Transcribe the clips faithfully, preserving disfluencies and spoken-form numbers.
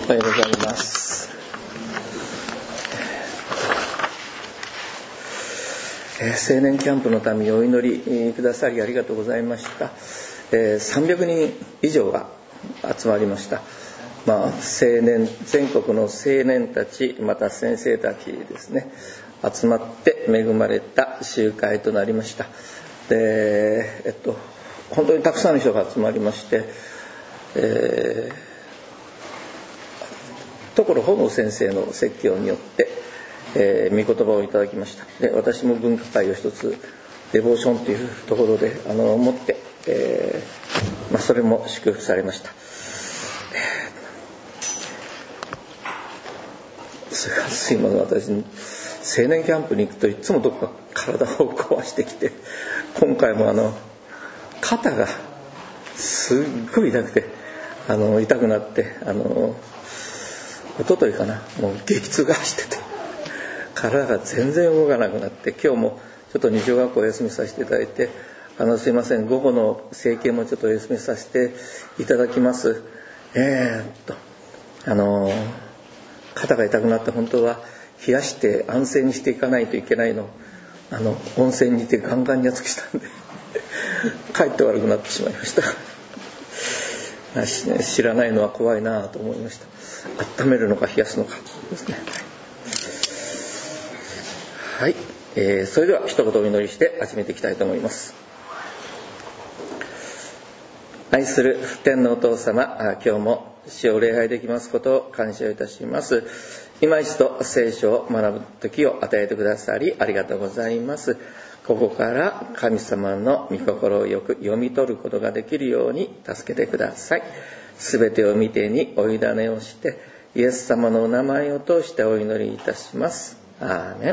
おはようございます。えー、青年キャンプのためにお祈りくださりありがとうございました。えー、さんびゃくにん以上が集まりました。まあ、青年全国の青年たち、また先生たちですね、集まって恵まれた集会となりました。で、えっと本当にたくさんの人が集まりまして、えー、所保護先生の説教によって、えー、御言葉をいただきました。で、私も文化会を一つデボーションというところであの持って、えーまあ、それも祝福されました。それからすいません、私青年キャンプに行くといつもどこか体を壊してきて、今回もあの肩がすっごい痛くて、あの痛くなって、あの一昨日かな、もう激痛が走ってて体が全然動かなくなって、今日もちょっと二条学校を休みさせていただいて、あのすいません、午後の整形もちょっとお休みさせていただきます。えー、っとあの肩が痛くなって、本当は冷やして安静にしていかないといけないの、あの温泉にいてガンガンに熱くしたんでかえって悪くなってしまいました知らないのは怖いなと思いました。温めるのか冷やすのかですね。はい、えー、それでは一言お祈りして始めていきたいと思います。愛する天のお父様、今日も主を礼拝できますことを感謝いたします。今一度聖書を学ぶ時を与えてくださりありがとうございます。ここから神様の御心をよく読み取ることができるように助けてください。すべてを御手にお委ねをして、イエス様のお名前を通してお祈りいたします。アーメン。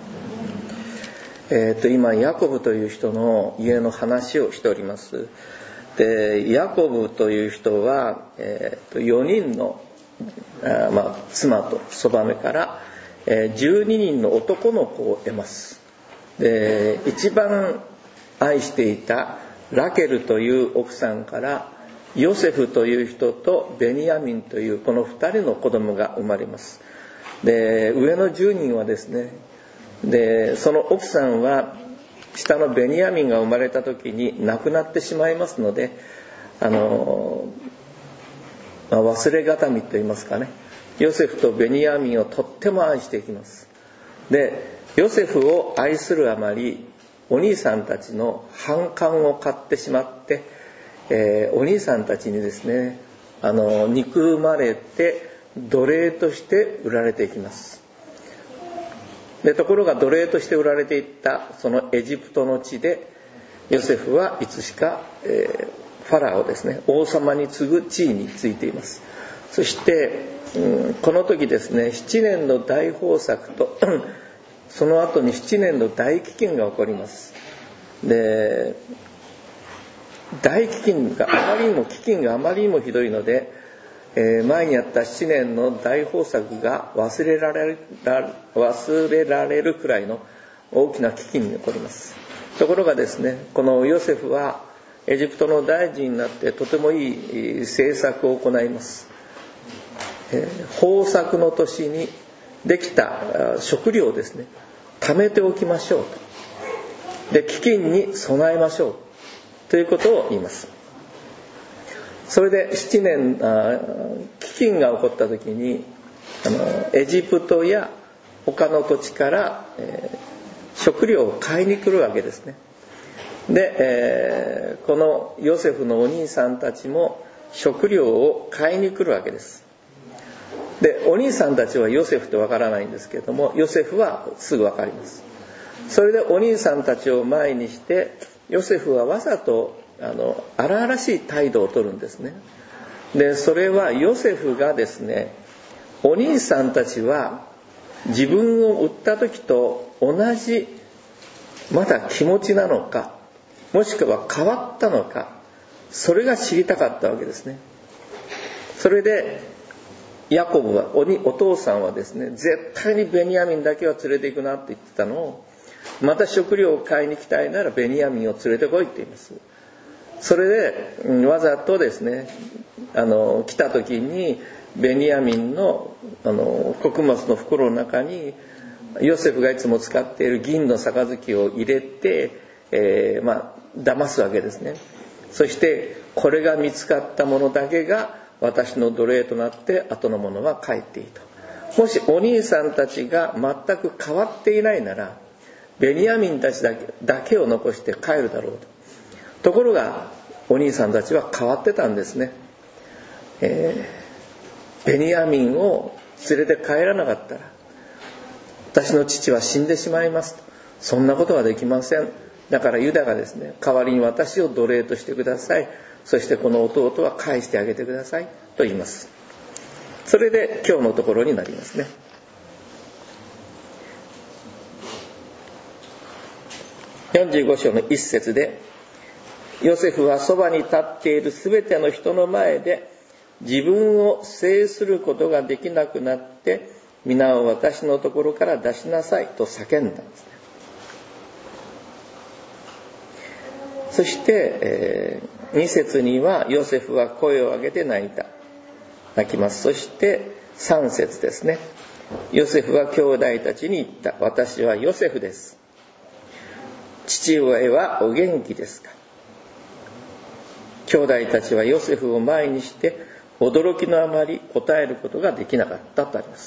えーと、今ヤコブという人の家の話をしております。で、ヤコブという人は、えーと、よにんのあ、まあ、妻とそばめから、えー、じゅうににんの男の子を得ます。で、一番愛していたラケルという奥さんからヨセフという人とベニヤミンというこのふたりの子供が生まれます。で、上のじゅうにんはですね、でその奥さんは下のベニヤミンが生まれた時に亡くなってしまいますので、あの、まあ、忘れがたみと言いますかね、ヨセフとベニヤミンをとっても愛していきます。で、ヨセフを愛するあまりお兄さんたちの反感を買ってしまって、えー、お兄さんたちにですね、あの憎まれて奴隷として売られていきます。で、ところが奴隷として売られていったそのエジプトの地でヨセフはいつしか、えー、ファラオですね、王様に次ぐ地位についています。そして、うん、この時ですね、ななねんの大豊作とその後にななねんの大飢饉が起こります。で、大飢饉があまりにも飢饉があまりにもひどいので、えー、前にあったななねんの大豊作が忘れられる忘れられるくらいの大きな飢饉が起こります。ところがですね、このヨセフはエジプトの大臣になってとてもいい政策を行います。えー、豊作の年にできた食料をですね、貯めておきましょうと。で、飢饉に備えましょうということを言います。それでななねんあ飢饉が起こった時に、あのエジプトや他の土地から、えー、食料を買いに来るわけですね。で、えー、このヨセフのお兄さんたちも食料を買いに来るわけです。で、お兄さんたちはヨセフってわからないんですけれども、ヨセフはすぐわかります。それでお兄さんたちを前にしてヨセフはわざとあの荒々しい態度を取るんですね。で、それはヨセフがですね、お兄さんたちは自分を売った時と同じまだ気持ちなのか、もしくは変わったのか、それが知りたかったわけですね。それでヤコブは お, にお父さんはですね、絶対にベニヤミンだけは連れて行くなって言ってたのを、また食料を買いに来たいならベニヤミンを連れてこいって言います。それでわざとですね、あの来た時にベニヤミンの、あの穀物の袋の中にヨセフがいつも使っている銀の杯を入れて、えー、まあ騙すわけですね。そしてこれが見つかったものだけが私の奴隷となって、後のものは帰っていいと。もしお兄さんたちが全く変わっていないなら、ベニヤミンたちだけ、だけを残して帰るだろうと。ところがお兄さんたちは変わってたんですね。えー、ベニヤミンを連れて帰らなかったら私の父は死んでしまいますと。そんなことはできません。だからユダがですね、代わりに私を奴隷としてください。そしてこの弟は返してあげてくださいと言います。それで今日のところになりますね。よんじゅうご章の一節で、ヨセフはそばに立っているすべての人の前で自分を制することができなくなって、皆を私のところから出しなさいと叫んだんですね。そして、えー、に節にはヨセフは声を上げて泣いた。泣きます。そしてさん節ですね。ヨセフは兄弟たちに言った。私はヨセフです。父上はお元気ですか。兄弟たちはヨセフを前にして驚きのあまり答えることができなかったとあります。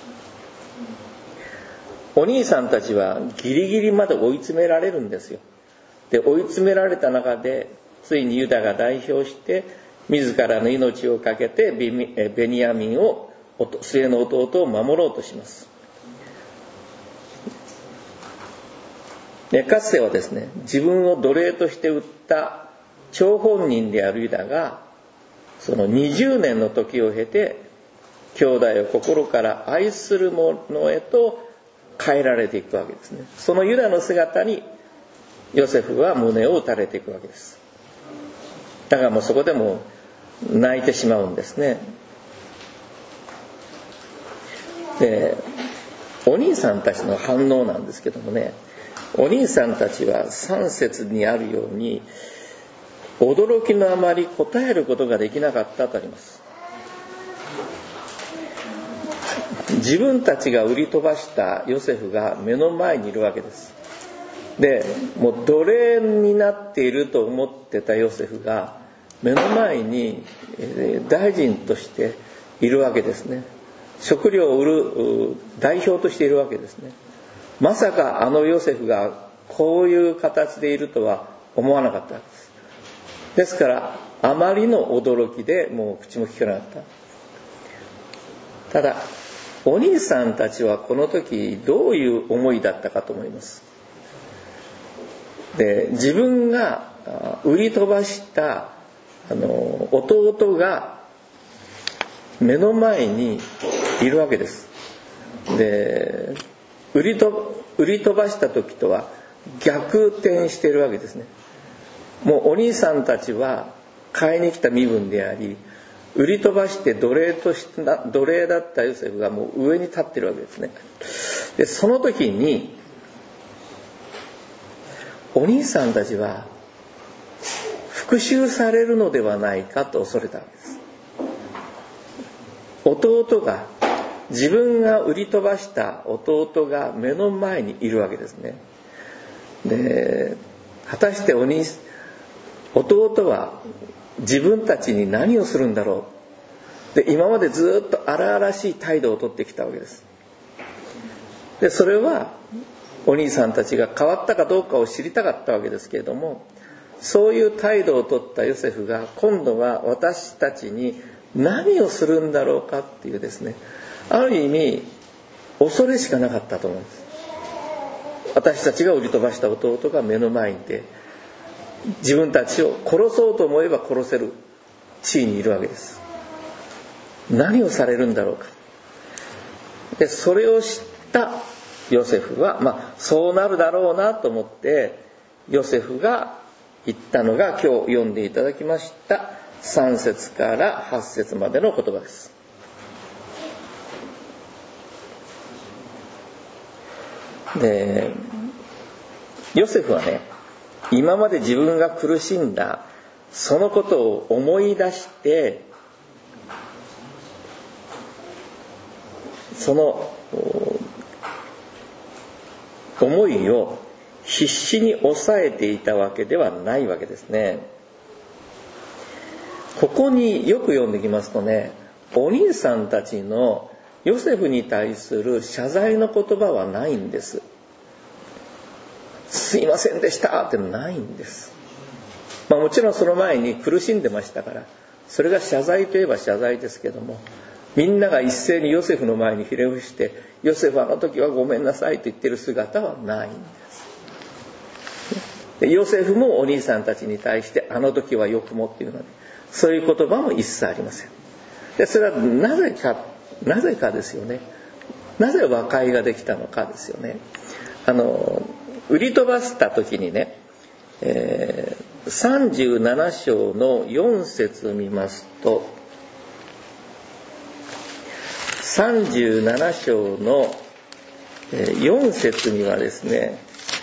お兄さんたちはギリギリまで追い詰められるんですよ。で、追い詰められた中でついにユダが代表して自らの命を懸けてベニヤミンを、末の弟を守ろうとします。で、かつてはですね、自分を奴隷として売った張本人であるユダがそのにじゅうねんの時を経て兄弟を心から愛する者へと変えられていくわけですね。そのユダの姿にヨセフは胸を打たれていくわけです。だからもうそこでも泣いてしまうんですね。で、お兄さんたちの反応なんですけどもね、お兄さんたちはさん節にあるように驚きのあまり答えることができなかったとあります。自分たちが売り飛ばしたヨセフが目の前にいるわけです。で、もう奴隷になっていると思ってたヨセフが目の前に大臣としているわけですね。食料を売る代表としているわけですね。まさかあのヨセフがこういう形でいるとは思わなかったわけです。ですからあまりの驚きでもう口も聞かなかった。ただお兄さんたちはこの時どういう思いだったかと思います。で、自分が売り飛ばしたあの弟が目の前にいるわけです。で、売りと売り飛ばした時とは逆転しているわけですね。もうお兄さんたちは買いに来た身分であり、売り飛ばして奴隷として奴隷だったヨセフがもう上に立っているわけですね。で、その時にお兄さんたちは復讐されるのではないかと恐れたわけです。弟が、自分が売り飛ばした弟が目の前にいるわけですね。で、果たしてお兄弟は自分たちに何をするんだろう。で、今までずっと荒々しい態度をとってきたわけです。で、それはお兄さんたちが変わったかどうかを知りたかったわけですけれども、そういう態度をとったヨセフが今度は私たちに何をするんだろうかっていうですね、ある意味恐れしかなかったと思うんです。私たちが売り飛ばした弟が目の前にいて、自分たちを殺そうと思えば殺せる地位にいるわけです。何をされるんだろうか。で、それを知ったヨセフは、まあそうなるだろうなと思ってヨセフが言ったのが今日読んでいただきましたさん節からはち節までの言葉です。で、ヨセフはね、今まで自分が苦しんだそのことを思い出してその思いを必死に抑えていたわけではないわけですね。ここによく読んできますとね、お兄さんたちのヨセフに対する謝罪の言葉はないんです。すいませんでしたってないんです。まあもちろんその前に苦しんでましたから、それが謝罪といえば謝罪ですけども、みんなが一斉にヨセフの前にひれ伏して、ヨセフあの時はごめんなさいと言ってる姿はないんです。ヨセフもお兄さんたちに対してあの時はよくもっていうので、そういう言葉も一切ありません。でそれはなぜかなぜかですよね。なぜ和解ができたのかですよね。あの売り飛ばした時にね、えー、さんじゅうなな章のよん節見ますと、さんじゅうなな章のよん節にはですね、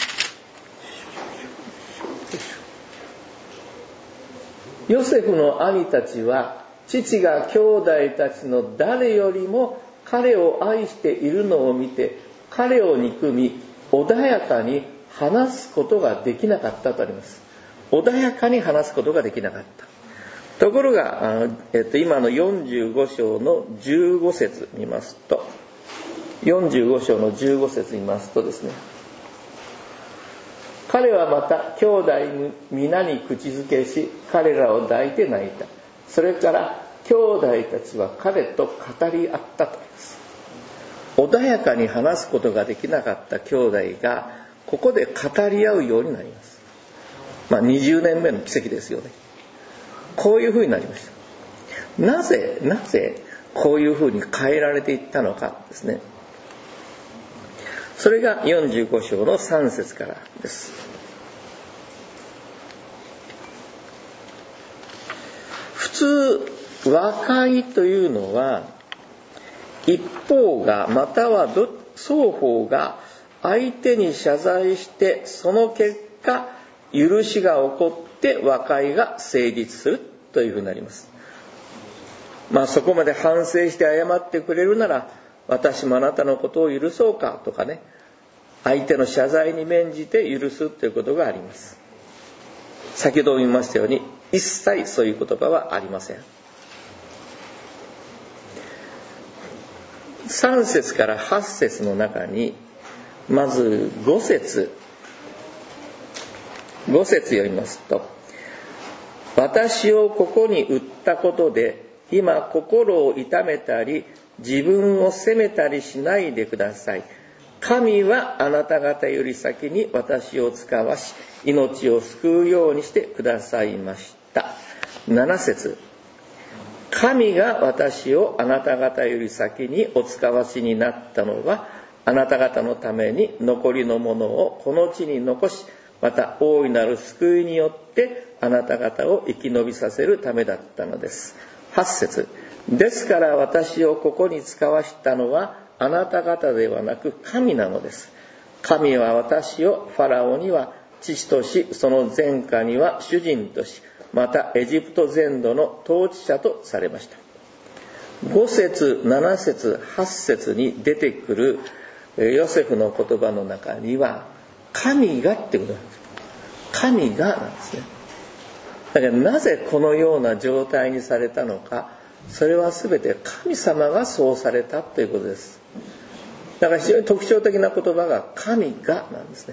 ヨセフの兄たちは父が兄弟たちの誰よりも彼を愛しているのを見て彼を憎み穏やかに話すことができなかったとあります。穏やかに話すことができなかった。ところが、あえっと、今のよんじゅうご章のじゅうご節見ますと、よんじゅうご章のじゅうご節見ますとですね、彼はまた兄弟皆に口づけし彼らを抱いて泣いた。それから兄弟たちは彼と語り合ったと言います。穏やかに話すことができなかった兄弟がここで語り合うようになります。まあにじゅうねんめの奇跡ですよね。こういうふうになりました。なぜなぜこういうふうに変えられていったのかですね。それがよんじゅうご章のさん節からです。普通和解というのは一方がまたはど双方が相手に謝罪してその結果許しが起こって和解が成立するというふうになります。まあそこまで反省して謝ってくれるなら私もあなたのことを許そうかとかね、相手の謝罪に免じて許すということがあります。先ほども言いましたように一切そういう言葉はありません。さん節からはち節の中にまずご節ご節読みますと、私をここに売ったことで今心を痛めたり自分を責めたりしないでください。神はあなた方より先に私を使わし命を救うようにしてくださいました。なな節、神が私をあなた方より先にお使わしになったのはあなた方のために残りのものをこの地に残し、また大いなる救いによってあなた方を生き延びさせるためだったのです。はち節、ですから私をここに使わしたのはあなた方ではなく神なのです。神は私をファラオには父とし、その前家には主人とし、またエジプト全土の統治者とされました。ご節、なな節、はち節に出てくるヨセフの言葉の中には神がってことなんです。神がなんですね。だからなぜこのような状態にされたのか、それは全て神様がそうされたということです。だから非常に特徴的な言葉が神がなんですね。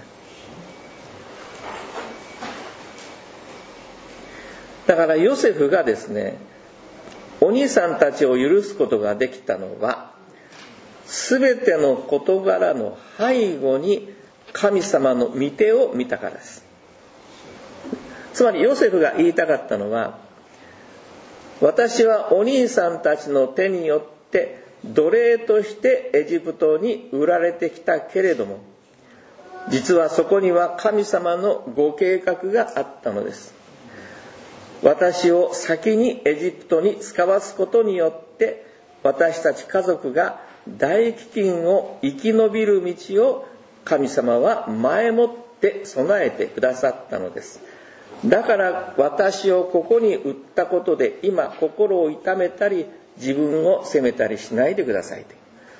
だからヨセフがですね、お兄さんたちを許すことができたのは全ての事柄の背後に神様の御手を見たからです。つまりヨセフが言いたかったのは、私はお兄さんたちの手によって奴隷としてエジプトに売られてきたけれども、実はそこには神様のご計画があったのです。私を先にエジプトに使わすことによって私たち家族が大飢饉を生き延びる道を神様は前もって備えてくださったのです。だから私をここに売ったことで今心を痛めたり自分を責めたりしないでくださいと。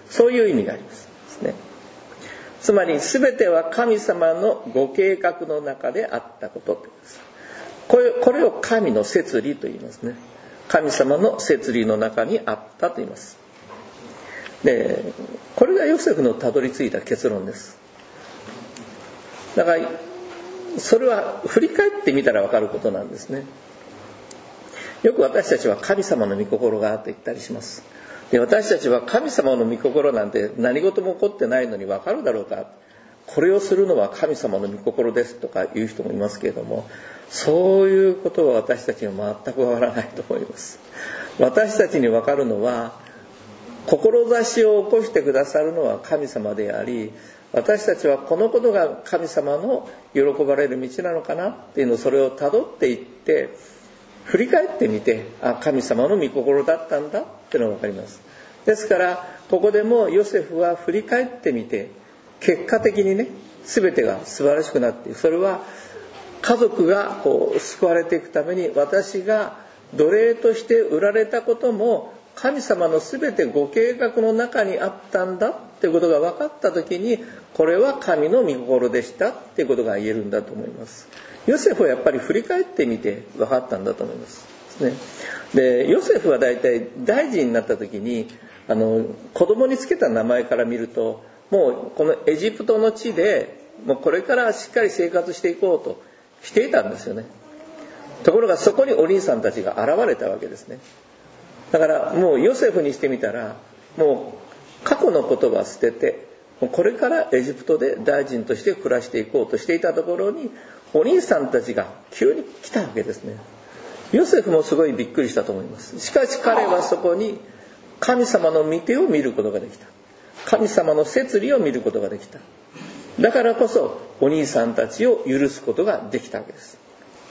そういう意味がありますですね。つまり全ては神様のご計画の中であったことです。これ、これを神の摂理と言いますね。神様の摂理の中にあったと言います。で、これがヨセフのたどり着いた結論です。だからそれは振り返ってみたら分かることなんですね。よく私たちは神様の御心があって言ったりします。で、私たちは神様の御心なんて何事も起こってないのに分かるだろうか、これをするのは神様の御心ですとか言う人もいますけれども、そういうことは私たちには全く分からないと思います。私たちに分かるのは、志を起こしてくださるのは神様であり、私たちはこのことが神様の喜ばれる道なのかなっていうのを、それをたどっていって振り返ってみて、あ、神様の御心だったんだっていうのが分かります。ですからここでもヨセフは振り返ってみて、結果的にね、全てが素晴らしくなっていく。それは家族がこう救われていくために、私が奴隷として売られたことも神様の全てご計画の中にあったんだっていうことが分かったときに、これは神の御心でしたっていうことが言えるんだと思います。ヨセフはやっぱり振り返ってみて分かったんだと思いますね。で、ヨセフはだいたい大臣になった時に、あの子供につけた名前から見ると、もうこのエジプトの地でもうこれからしっかり生活していこうとしていたんですよね。ところがそこにお兄さんたちが現れたわけですね。だからもうヨセフにしてみたら、もう過去のことは捨てて、もうこれからエジプトで大臣として暮らしていこうとしていたところに、お兄さんたちが急に来たわけですね。ヨセフもすごいびっくりしたと思います。しかし彼はそこに神様の御手を見ることができた。神様の摂理を見ることができた。だからこそお兄さんたちを許すことができたわけです。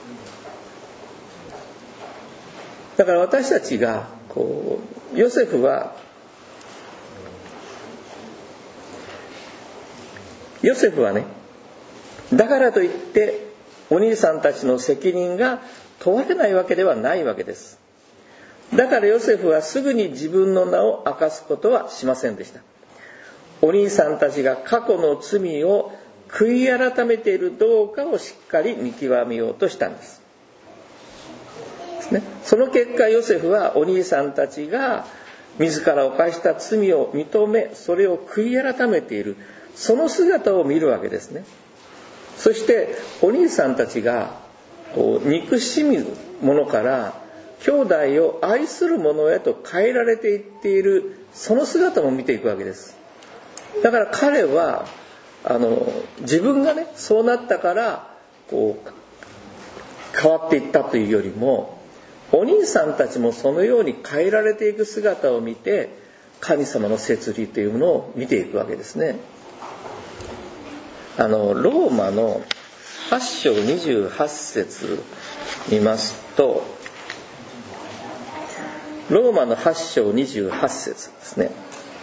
だから私たちがこう、ヨセフはヨセフはね、だからといってお兄さんたちの責任が問われないわけではないわけです。だからヨセフはすぐに自分の名を明かすことはしませんでした。お兄さんたちが過去の罪を悔い改めているどうかをしっかり見極めようとしたんです。その結果ヨセフはお兄さんたちが自ら犯した罪を認め、それを悔い改めている、その姿を見るわけですね。そしてお兄さんたちがこう憎しむものから兄弟を愛するものへと変えられていっている、その姿も見ていくわけです。だから彼はあの自分がねそうなったからこう変わっていったというよりも、お兄さんたちもそのように変えられていく姿を見て、神様の摂理というものを見ていくわけですね。あのローマのはち章にじゅうはち節見ますと、ローマのはち章にじゅうはち節ですね。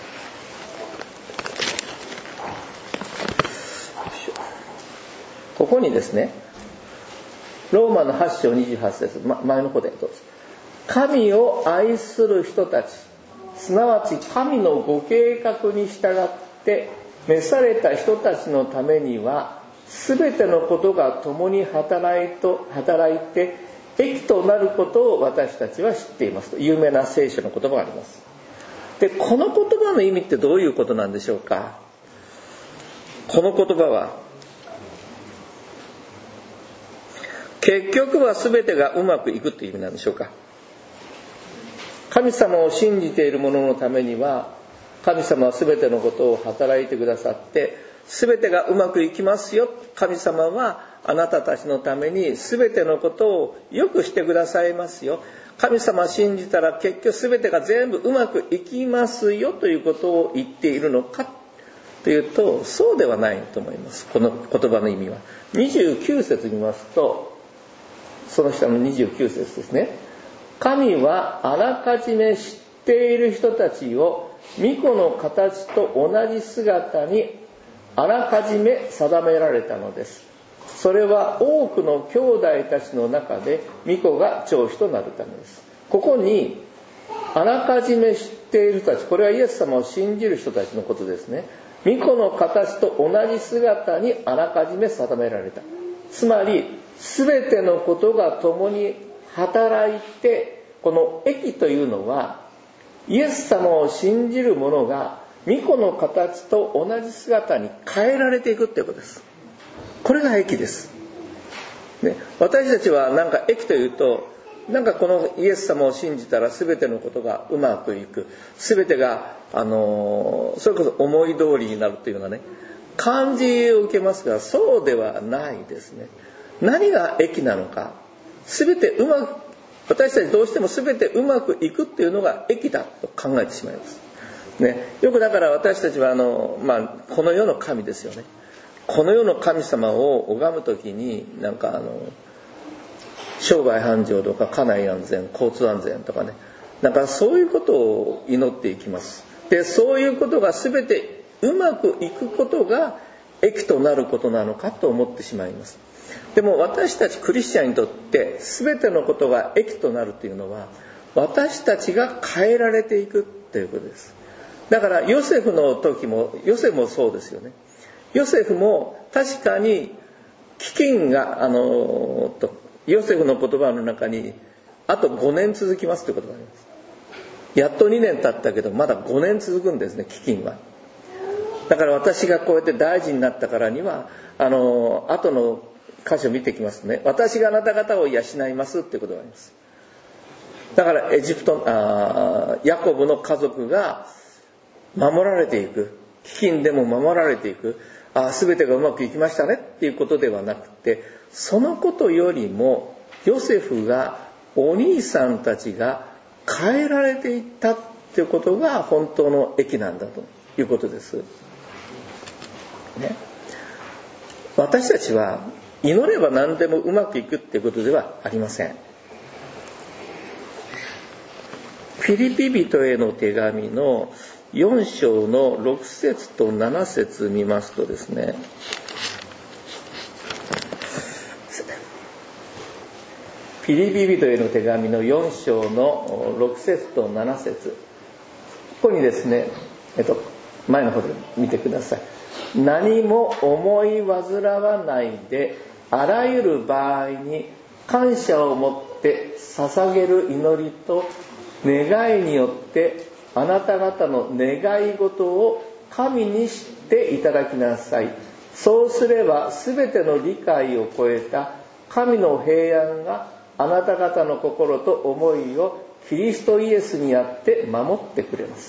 ここにですね、ローマのはち章にじゅうはち節、ま、前の方でどうぞ。神を愛する人たち、すなわち神のご計画に従って召された人たちのためには、すべてのことが共に働いと働いて益となることを私たちは知っていますと、有名な聖書の言葉があります。で、この言葉の意味ってどういうことなんでしょうか。この言葉は、結局は全てがうまくいくという意味なんでしょうか。神様を信じている者のためには、神様は全てのことを働いてくださって、全てがうまくいきますよ。神様はあなたたちのために全てのことをよくしてくださいますよ。神様を信じたら結局全てが全部うまくいきますよということを言っているのかというと、そうではないと思います。この言葉の意味は。にじゅうきゅう節見ますと、その下のにじゅうきゅう節ですね。神はあらかじめ知っている人たちを御子の形と同じ姿にあらかじめ定められたのです。それは多くの兄弟たちの中で御子が長子となるためです。ここにあらかじめ知っている人たち、これはイエス様を信じる人たちのことですね。御子の形と同じ姿にあらかじめ定められた。つまり全てのことが共に働いて、この益というのはイエス様を信じる者が御子の形と同じ姿に変えられていくということです。これが益です、ね、私たちはなんか益というと、なんかこのイエス様を信じたら全てのことがうまくいく、全てがあのそれこそ思い通りになるというようなね感じを受けますが、そうではないですね。何が益なのか、全てうまく、私たちどうしても全てうまくいくっていうのが益だと考えてしまいます、ね、よくだから私たちはあの、まあ、この世の神ですよね。この世の神様を拝むときになんかあの商売繁盛とか家内安全、交通安全とかね、なんかそういうことを祈っていきます。で、そういうことが全てうまくいくことが益となることなのかと思ってしまいます。でも私たちクリスチャンにとって全てのことが益となるというのは、私たちが変えられていくということです。だからヨセフの時も、ヨセフもそうですよね。ヨセフも確かに飢饉があのとヨセフの言葉の中にあとごねん続きますということがあります。やっとにねん経ったけどまだごねん続くんですね、飢饉は。だから私がこうやって大臣になったからには、あの後の箇所を見てきますとね、私があなた方を養いますっていうことがあります。だからエジプトあヤコブの家族が守られていく、飢饉でも守られていく、あ全てがうまくいきましたねっていうことではなくて、そのことよりもヨセフがお兄さんたちが変えられていったっていうことが本当の益なんだということです、ね、私たちは祈れば何でもうまくいくっていうことではありません。フィリピ人への手紙のよん章のろく節となな節見ますとですね、フィリピ人への手紙のよん章のろく節となな節、ここにですね、えっと、前の方で見てください。何も思い煩わないで、あらゆる場合に感謝を持って捧げる祈りと願いによってあなた方の願い事を神に知っていただきなさい。そうすれば全ての理解を超えた神の平安があなた方の心と思いをキリストイエスにあって守ってくれます。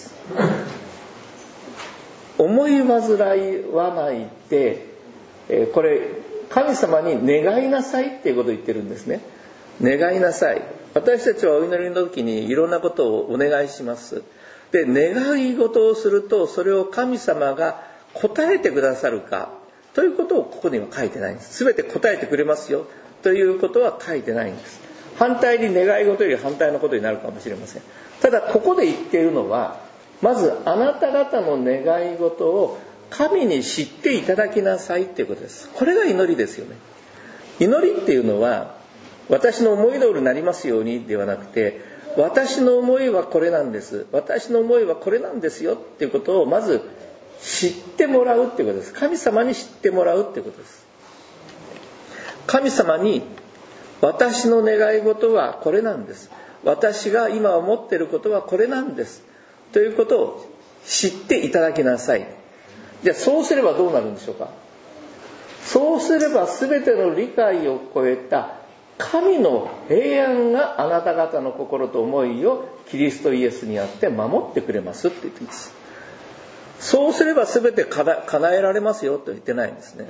思い煩わないで、これ神様に願いなさいっていうことを言ってるんですね。願いなさい。私たちはお祈りの時にいろんなことをお願いします。で、願い事をするとそれを神様が答えてくださるかということをここには書いてないんです。全て答えてくれますよということは書いてないんです。反対に願い事より反対のことになるかもしれません。ただここで言っているのは、まずあなた方の願い事を神に知っていただきなさいということです。これが祈りですよね。祈りっていうのは私の思い通りになりますようにではなくて、私の思いはこれなんです、私の思いはこれなんですよっていうことをまず知ってもらうっていうことです。神様に知ってもらうっていうことです。神様に私の願い事はこれなんです、私が今思っていることはこれなんですということを知っていただきなさい。じゃあそうすればどうなるんでしょうか。そうすれば全ての理解を超えた神の平安があなた方の心と思いをキリストイエスにあって守ってくれますって言っています。そうすれば全て叶えられますよと言ってないんですね。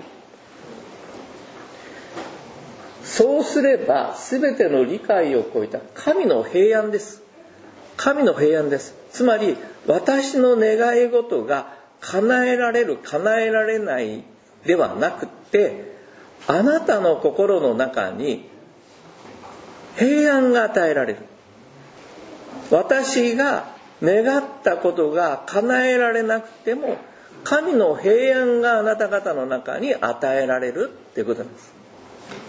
そうすれば全ての理解を超えた神の平安です。神の平安です。つまり私の願い事が叶えられる叶えられないではなくて、あなたの心の中に平安が与えられる。私が願ったことが叶えられなくても神の平安があなた方の中に与えられるっていうことなんです。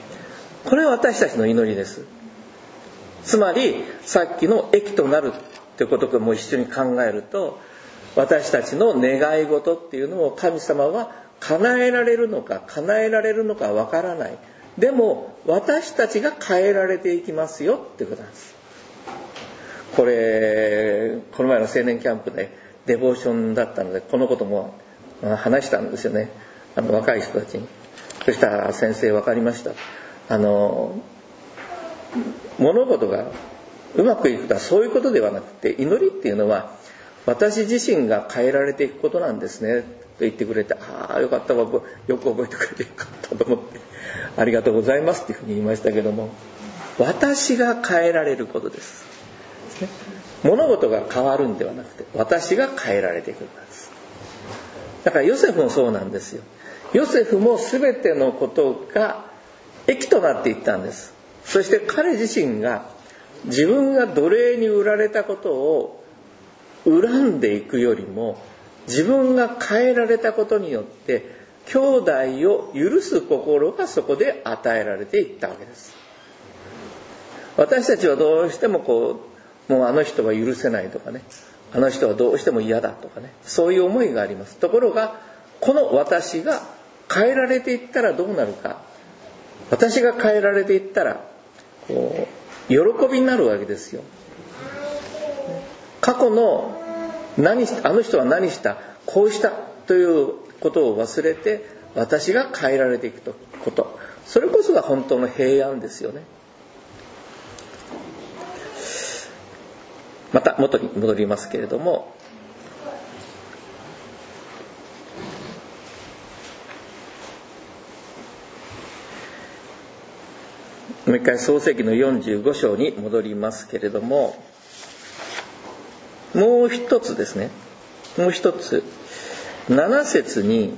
これは私たちの祈りです。つまりさっきの益となるということをもう一緒に考えると、私たちの願い事っていうのを神様は叶えられるのか叶えられるのかわからない。でも私たちが変えられていきますよっていうことなんです。これこの前の青年キャンプでデボーションだったので、このことも話したんですよね、あの若い人たちに。そしたら先生分かりました、あの物事がうまくいくとはそういうことではなくて、祈りっていうのは私自身が変えられていくことなんですねと言ってくれて、ああよかったわ、よく覚えてくれてよかったと思って、ありがとうございますっていうふうに言いましたけども、私が変えられることです。物事が変わるんではなくて、私が変えられていくんです。だからヨセフもそうなんですよ。ヨセフも全てのことが益となっていったんです。そして彼自身が自分が奴隷に売られたことを恨んでいくよりも、自分が変えられたことによって兄弟を許す心がそこで与えられていったわけです。私たちはどうしてもこう、もうあの人は許せないとかね、あの人はどうしても嫌だとかね、そういう思いがあります。ところがこの私が変えられていったらどうなるか、私が変えられていったらこう喜びになるわけですよ。過去の何した、あの人は何した、こうしたということを忘れて私が変えられていくこと、それこそが本当の平安ですよね。また元に戻りますけれども、もう一回創世記のよんじゅうご章に戻りますけれども、もう一つですね、もう一つなな節に、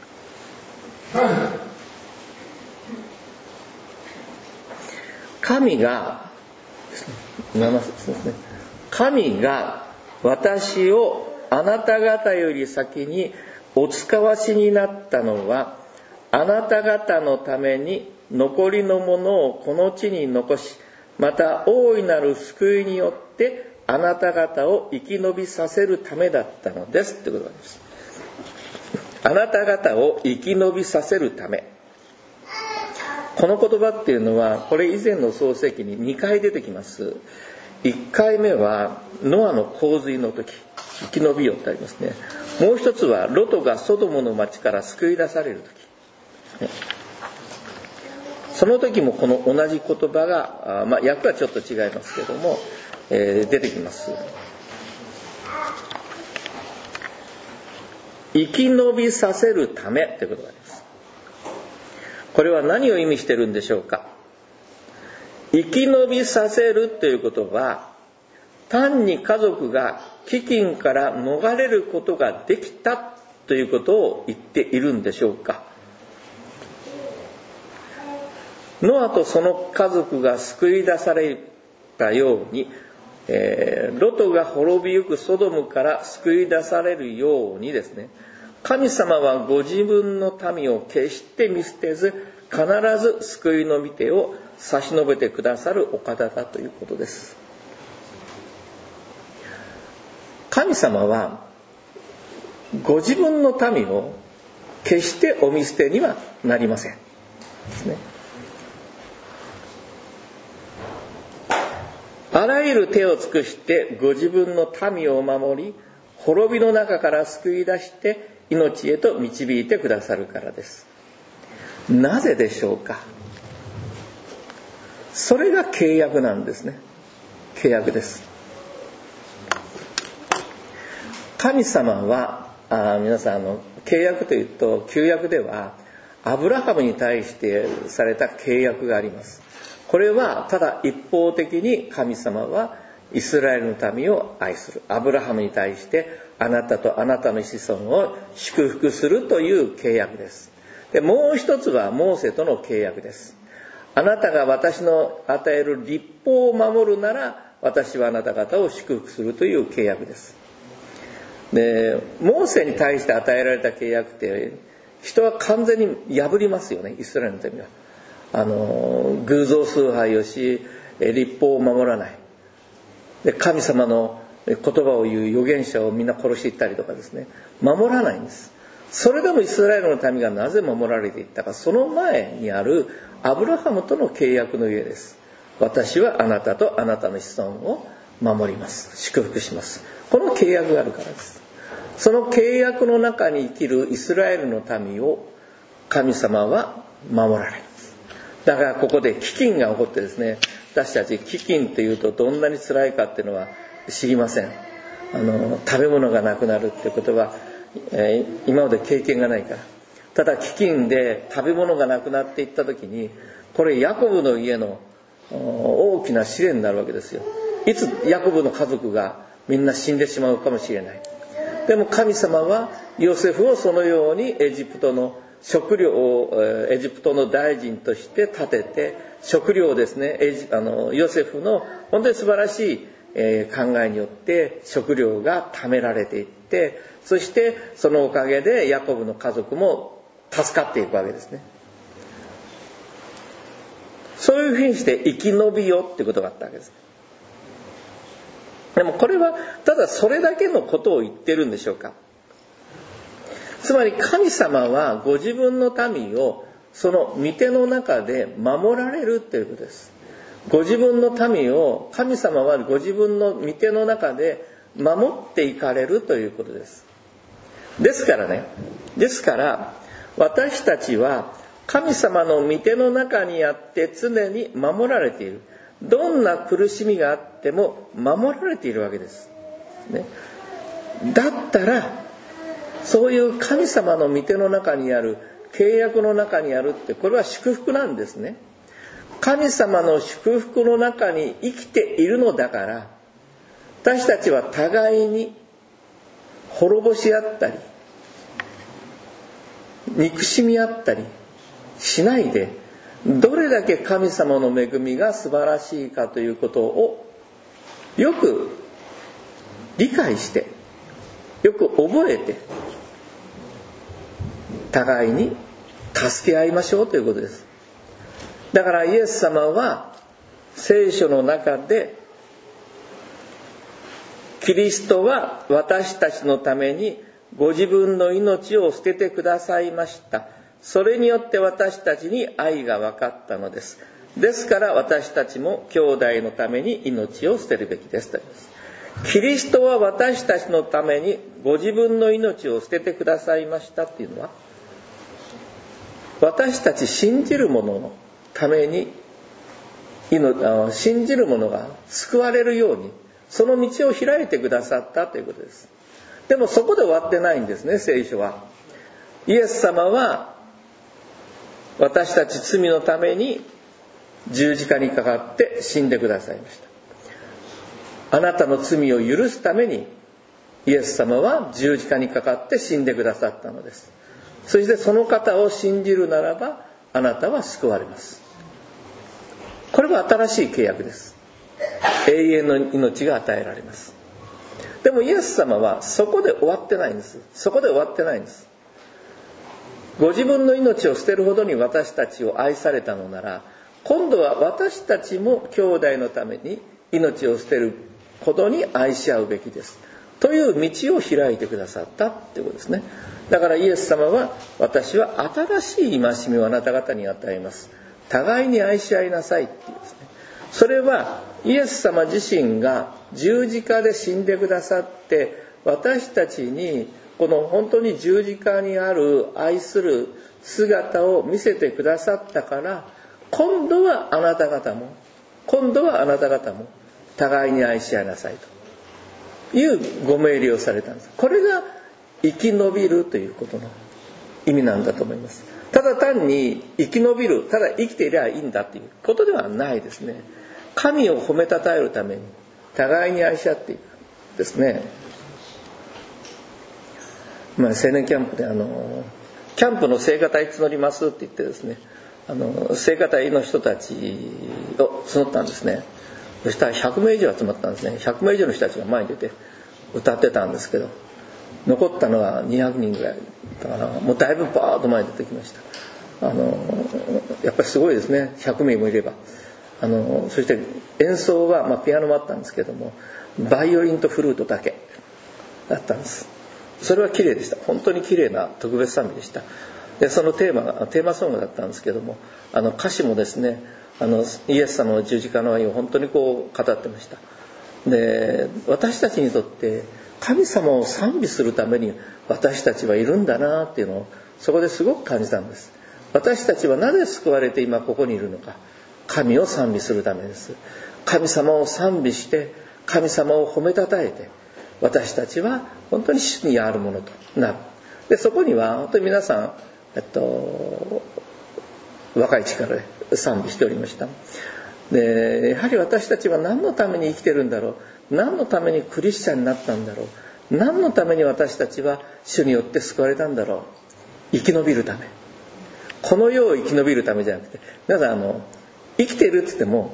神がなな節ですね、神が私をあなた方より先にお使わしになったのは、あなた方のために残りのものをこの地に残し、また大いなる救いによってあなた方を生き延びさせるためだったのですということです。あなた方を生き延びさせるため、この言葉っていうのはこれ以前の創世記ににかい出てきます。いっかいめはノアの洪水の時、生き延びよってありますね。もう一つはロトがソドムの町から救い出される時、その時もこの同じ言葉が、まあ、訳はちょっと違いますけども、えー、出てきます。生き延びさせるためということがあります。これは何を意味しているんでしょうか。生き延びさせるということは、単に家族が飢饉から逃れることができたということを言っているんでしょうか。ノアとその家族が救い出されたように、えー、ロトが滅びゆくソドムから救い出されるようにですね、神様はご自分の民を決して見捨てず、必ず救いの御手を差し伸べてくださるお方だということです。神様はご自分の民を決してお見捨てにはなりませんですね。あらゆる手を尽くしてご自分の民を守り、滅びの中から救い出して命へと導いてくださるからです。なぜでしょうか。それが契約なんですね。契約です。神様はあ皆さんあの契約というと、旧約ではアブラハムに対してされた契約があります。これはただ一方的に神様はイスラエルの民を愛する。アブラハムに対してあなたとあなたの子孫を祝福するという契約です。で、もう一つはモーセとの契約です。あなたが私の与える律法を守るなら、私はあなた方を祝福するという契約です。で、モーセに対して与えられた契約って人は完全に破りますよね、イスラエルの民は。あの偶像崇拝をし、律法を守らない。で、神様の言葉を言う預言者をみんな殺していったりとかですね、守らないんです。それでもイスラエルの民がなぜ守られていったか、その前にあるアブラハムとの契約のゆえです。私はあなたとあなたの子孫を守ります、祝福します、この契約があるからです。その契約の中に生きるイスラエルの民を神様は守られます。だからここで飢饉が起こってですね、私たち飢饉というとどんなに辛いかっていうのは知りません。あの食べ物がなくなるっていうことは、えー、今まで経験がないから。ただ飢饉で食べ物がなくなっていった時に、これヤコブの家の大きな試練になるわけですよ。いつヤコブの家族がみんな死んでしまうかもしれない。でも神様はヨセフをそのようにエジプトの食料をエジプトの大臣として立てて、食料をですね、エジあのヨセフの本当に素晴らしい、えー、考えによって食料が貯められていって、そしてそのおかげでヤコブの家族も助かっていくわけですね。そういうふうにして生き延びようっていうことがあったわけです。でもこれはただそれだけのことを言ってるんでしょうか。つまり神様はご自分の民をその御手の中で守られるということです。ご自分の民を神様はご自分の御手の中で守っていかれるということです。ですからね、ですから私たちは神様の御手の中にあって常に守られている。どんな苦しみがあっても守られているわけです、ね、だったらそういう神様の御手の中にある、契約の中にあるって、これは祝福なんですね。神様の祝福の中に生きているのだから、私たちは互いに滅ぼし合ったり憎しみ合ったりしないで、どれだけ神様の恵みが素晴らしいかということをよく理解して、よく覚えて、互いに助け合いましょうということです。だからイエス様は聖書の中で、キリストは私たちのためにご自分の命を捨ててくださいました。それによって私たちに愛が分かったのです。ですから私たちも兄弟のために命を捨てるべきです。キリストは私たちのためにご自分の命を捨ててくださいましたっていうのは、私たち信じる者のために、信じる者が救われるようにその道を開いてくださったということです。でもそこで終わってないんですね、聖書は。イエス様は私たち罪のために十字架にかかって死んでくださいました。あなたの罪を許すためにイエス様は十字架にかかって死んでくださったのです。そしてその方を信じるならばあなたは救われます。これは新しい契約です。永遠の命が与えられます。でもイエス様はそこで終わってないんです。そこで終わってないんです。ご自分の命を捨てるほどに私たちを愛されたのなら、今度は私たちも兄弟のために命を捨てるほどに愛し合うべきですという道を開いてくださったということですね。だからイエス様は、私は新しい戒めをあなた方に与えます、互いに愛し合いなさいっていうですね。それはイエス様自身が十字架で死んでくださって、私たちにこの本当に十字架にある愛する姿を見せてくださったから、今度はあなた方も今度はあなた方も互いに愛し合いなさいというご命令をされたんです。これが生き延びるということの意味なんだと思います。ただ単に生き延びる、ただ生きていればいいんだということではないですね。神を褒めたたえるために互いに愛し合っていくですね。まあ、青年キャンプであのキャンプの聖歌隊募りますって言ってですね、あの聖歌隊の人たちを募ったんですね。そしたらひゃくめい以上集まったんですね。ひゃくめい以上の人たちが前に出て歌ってたんですけど、残ったのはにひゃくにんぐらいだから、もうだいぶバーッと前に出てきました。あのやっぱりすごいですね、ひゃくめいもいれば。 あのそして演奏は、まあ、ピアノもあったんですけどもバイオリンとフルートだけだったんです。それは綺麗でした。本当に綺麗な特別賛美でした。でそのテーマがテーマソングだったんですけども、あの歌詞もですね、あのイエス様の十字架の愛を本当にこう語ってました。で私たちにとって神様を賛美するために私たちはいるんだなっていうのをそこですごく感じたんです。私たちはなぜ救われて今ここにいるのか。神を賛美するためです。神様を賛美して神様を褒めたたえて私たちは本当に主にあるものとなる。でそこには本当に皆さん、えっと、若い力で賛美しておりました。でやはり私たちは何のために生きてるんだろう、何のためにクリスチャンになったんだろう、何のために私たちは主によって救われたんだろう。生き延びるため、この世を生き延びるためじゃなくて、皆さんあの生きてるって言っても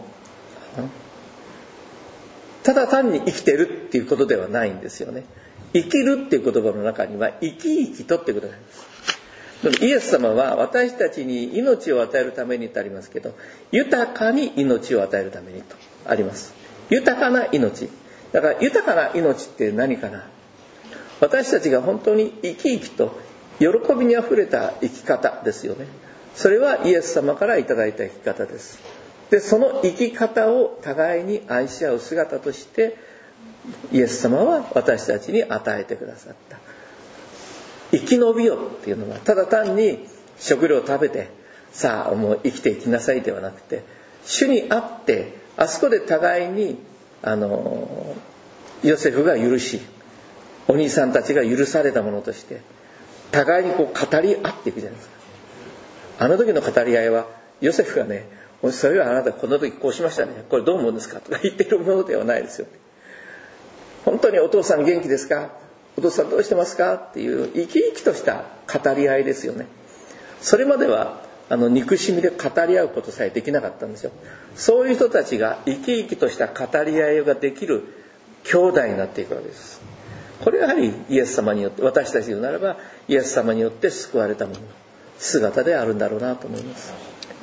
ただ単に生きてるっていうことではないんですよね。生きるっていう言葉の中には生き生きとっていうことがあります。イエス様は私たちに命を与えるためにとありますけど、豊かに命を与えるためにとあります。豊かな命だから、豊かな命って何かな。私たちが本当に生き生きと喜びにあふれた生き方ですよね。それはイエス様からいただいた生き方です。でその生き方を互いに愛し合う姿としてイエス様は私たちに与えてくださった。生き延びよっていうのはただ単に食料を食べてさあもう生きていきなさいではなくて、主にあってあそこで互いにあのヨセフが許し、お兄さんたちが許されたものとして互いにこう語り合っていくじゃないですか。あの時の語り合いはヨセフがね、それはあなたこの時こうしましたね、これどう思うんですかとか言っているものではないですよね。本当にお父さん元気ですか、お父さんどうしてますかっていう生き生きとした語り合いですよね。それまではあの憎しみで語り合うことさえできなかったんですよ。そういう人たちが生き生きとした語り合いができる兄弟になっていくわけです。これはやはりイエス様によって、私たちならばイエス様によって救われたものの姿であるんだろうなと思います。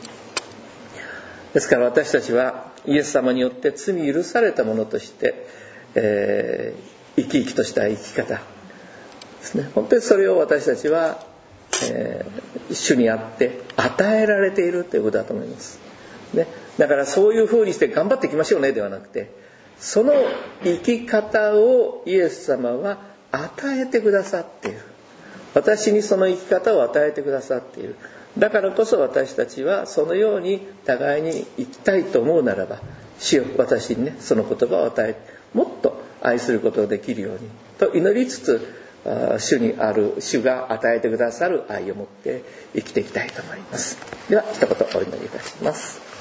ですから私たちはイエス様によって罪許されたものとして、えー、生き生きとした生き方ですね。本当にそれを私たちは、えー、主にあって与えられているということだと思います、ね、だからそういうふうにして頑張っていきましょうねではなくて、その生き方をイエス様は与えてくださっている。私にその生き方を与えてくださっている。だからこそ私たちはそのように互いに生きたいと思うならば、主よ私にねその言葉を与え、もっと愛することができるようにと祈りつつ、主にある主が与えてくださる愛を持って生きていきたいと思います。では一言お祈りいたします。